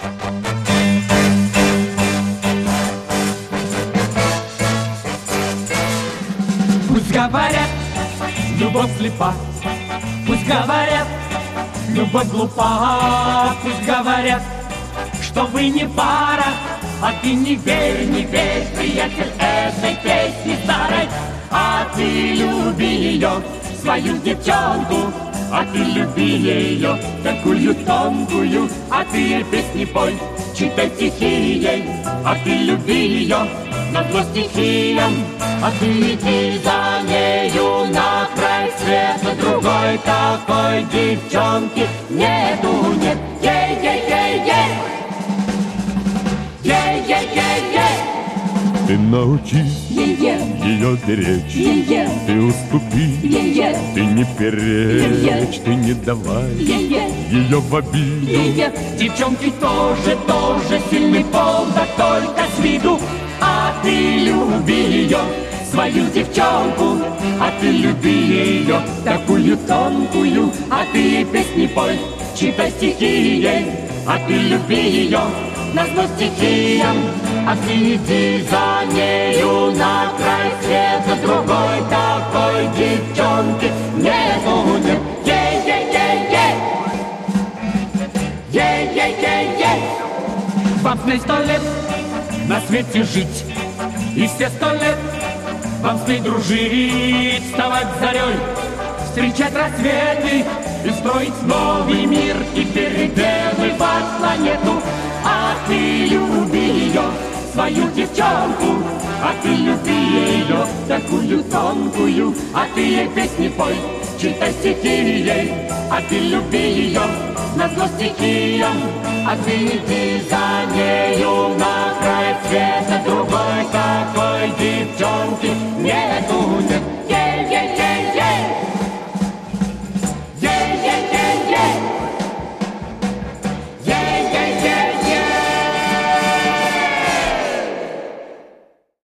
Пусть говорят, любовь слепа, пусть говорят, любовь глупа, пусть говорят, что вы не пара, а ты не верь, приятель, этой песни старой. А ты люби ее, свою девчонку, а ты люби ее, такую тонкую, а ты ей песни пой, читай стихи ей, а ты люби ее, назло стихиям, а ты иди за нею на край света, другой такой девчонки нету, нет, ей-ей-ей-ей, ей-ей-ей-ей. Ты научись ее беречь, ты уступи, ты не перечь, ты не давай ее в обиду. Девчонки тоже сильный пол, да только с виду. А ты люби ее, свою девчонку, а ты люби ее, такую тонкую, а ты ей песни пой, читай стихи ей, а ты люби ее, назло стихиям, а ты иди за нею на край света, другой такой девчонки нету, нет, ей-ей-ей-ей, ей-ей-ей-ей. Вам с ней 100 лет на свете жить, и все 100 лет вам с ней дружить, вставать зарей, встречать рассветы и строить новый мир, и переделывать планету. А ты люби ее, свою девчонку, а ты люби ее, такую тонкую, а ты ей песни пой, читай стихи ей, а ты люби ее, назло стихиям, а ты иди за